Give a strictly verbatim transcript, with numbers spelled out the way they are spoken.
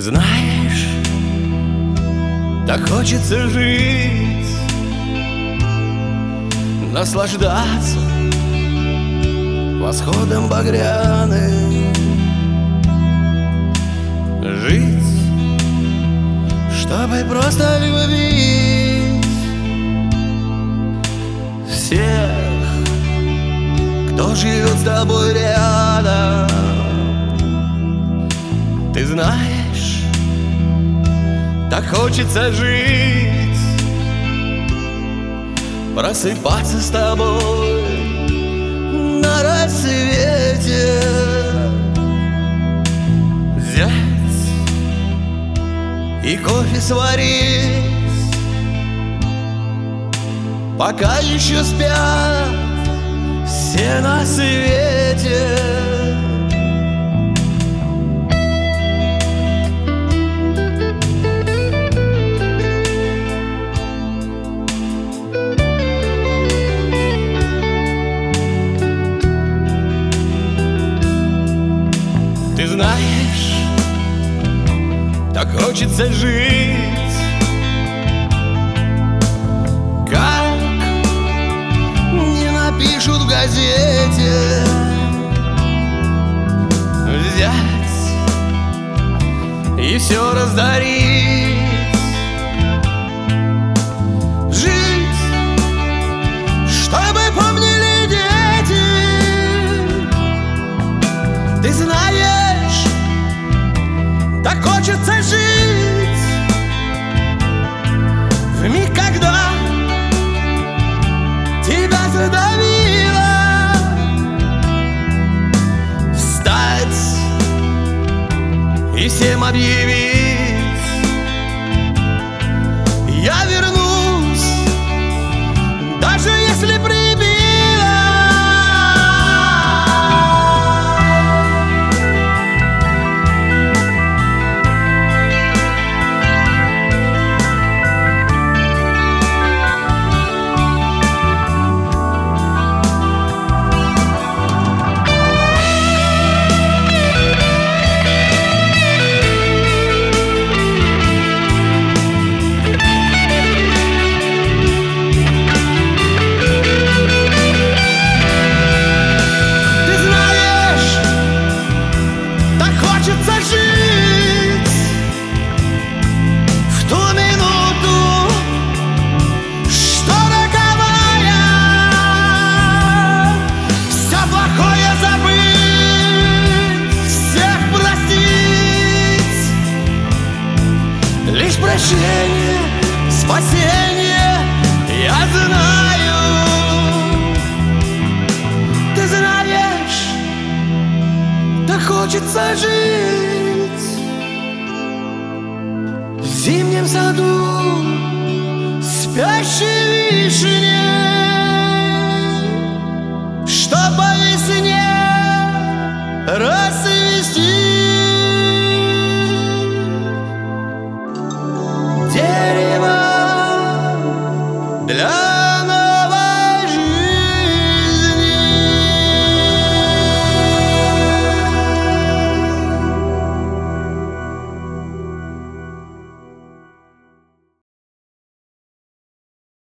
знаешь, так хочется жить, наслаждаться восходом багряным, жить, чтобы просто любить всех, кто живет с тобой рядом. Ты знаешь, так хочется жить, просыпаться с тобой на рассвете, взять и кофе сварить, пока еще спят все на свете. Ты знаешь, так хочется жить, как не напишут в газете, взять и все раздарить, жить, чтобы помнили дети. Ты знаешь, так хочется жить в миг, когда тебя задавило, встать и всем объявить: я вернусь, даже если прибило. Лишь прощение, спасение, я знаю. Ты знаешь, так хочется жить в зимнем саду спящей вишни, что по весне рос